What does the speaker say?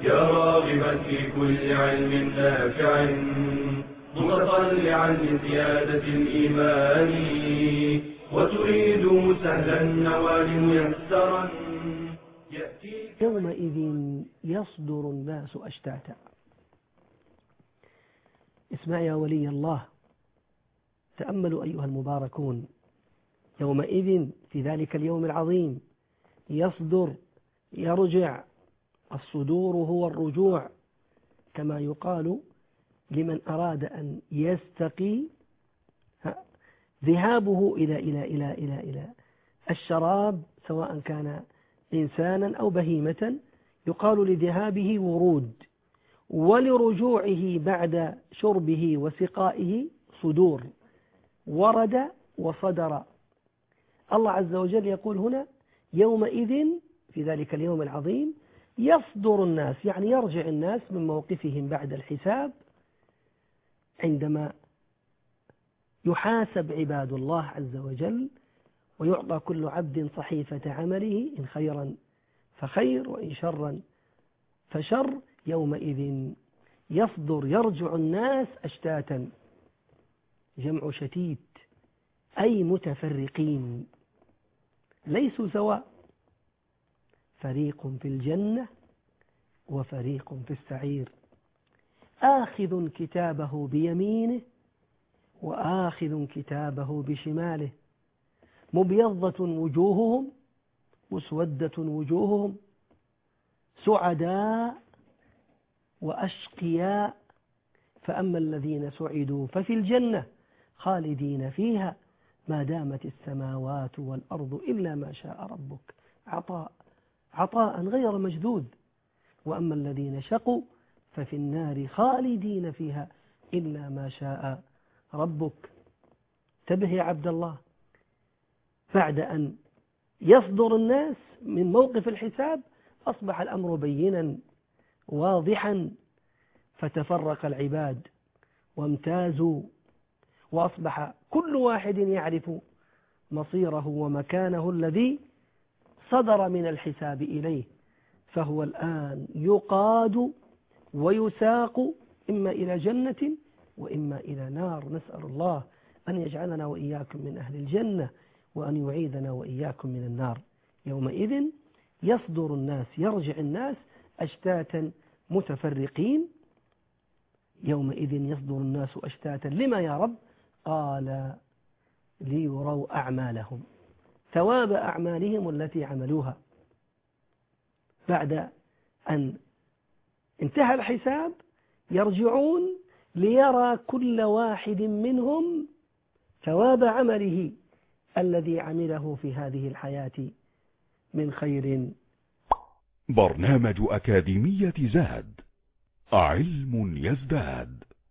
يا راغبا في كل علم نافع متطلعا لزيادة الإيمان وتريد سهلا النوال ميسرا يأتيك يومئذ يصدر الناس أشتاتا. اسمع يا ولي الله، تأملوا أيها المباركون. يومئذ في ذلك اليوم العظيم يصدر، يرجع. الصدور هو الرجوع، كما يقال لمن أراد أن يستقي ذهابه إلى الشراب، سواء كان إنسانا أو بهيمة، يقال لذهابه ورود، ولرجوعه بعد شربه وسقائه صدور. ورد وصدر. الله عز وجل يقول هنا يومئذ في ذلك اليوم العظيم يصدر الناس، يعني يرجع الناس من موقفهم بعد الحساب، عندما يحاسب عباد الله عز وجل ويعطى كل عبد صحيفة عمله، إن خيرا فخير وإن شرا فشر. يومئذ يصدر، يرجع الناس أشتاتا، جمع شتيت، أي متفرقين، ليسوا سواء، فريق في الجنة وفريق في السعير، آخذ كتابه بيمينه وآخذ كتابه بشماله، مبيضة وجوههم مسودة وجوههم، سعداء وأشقياء. فأما الذين سعدوا ففي الجنة خالدين فيها ما دامت السماوات والأرض إلا ما شاء ربك، عطاء غير مجدود. وأما الذين شقوا ففي النار خالدين فيها إلا ما شاء ربك. انتبه يا عبد الله، بعد أن يصدر الناس من موقف الحساب أصبح الأمر بينا واضحا، فتفرق العباد وامتازوا، وأصبح كل واحد يعرف مصيره ومكانه الذي صدر من الحساب إليه. فهو الآن يقاد ويساق إما إلى جنة وإما إلى نار. نسأل الله أن يجعلنا وإياكم من أهل الجنة وأن يعيذنا وإياكم من النار. يومئذ يصدر الناس، يرجع الناس أشتاتا متفرقين. يومئذ يصدر الناس أشتاتا لما يا رب؟ قال ليروا أعمالهم، ثواب أعمالهم التي عملوها. بعد أن انتهى الحساب يرجعون ليرى كل واحد منهم ثواب عمله الذي عمله في هذه الحياة من خير. برنامج أكاديمية زاد، علم يزداد.